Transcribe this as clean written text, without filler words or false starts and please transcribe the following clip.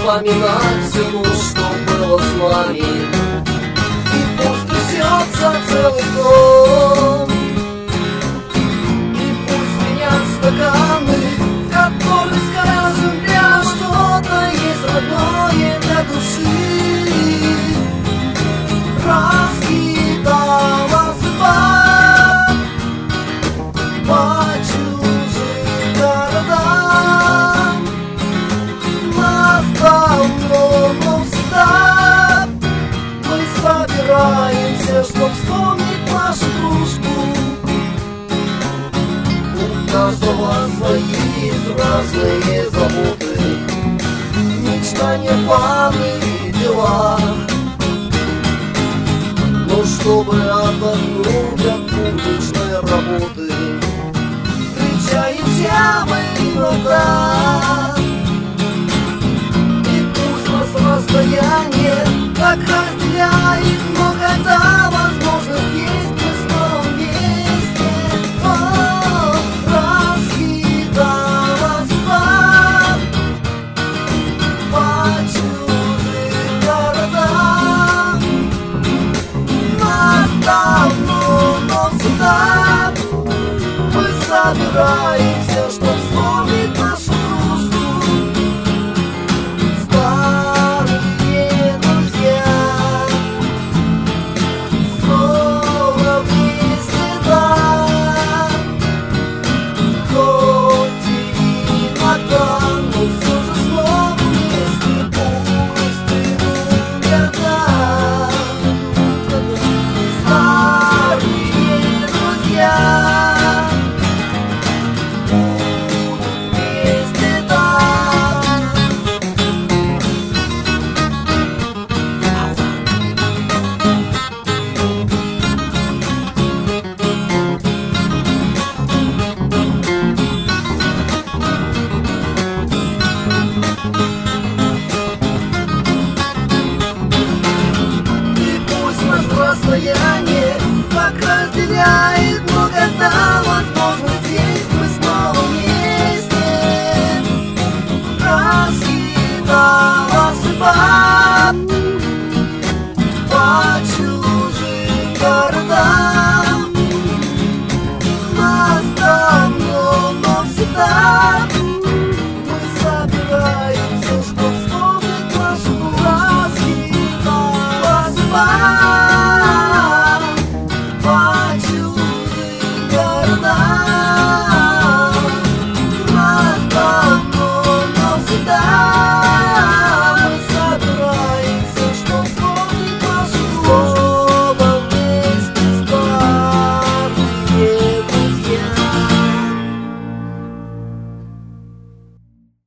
вспоминать все, ну, что было с нами. И пусть трясется целый дом, и пусть звенят стаканы, в которых, скажем, прямо что-то есть родное для души. Раскидала судьба по чужим городам. Нас давно, но всегда мы собираемся, чтоб вспомнить нашу дружбу. У каждого свои разные заботы, мечтания, планы и дела. Но чтобы отдохнуть от публичной работы, встречаемся мы иногда. И пусть нас расстояние так разделяет, но когда возможность есть, мы снова вместе. О, раскидала судьба по чужим городам. Давно, но всегда мы собираемся,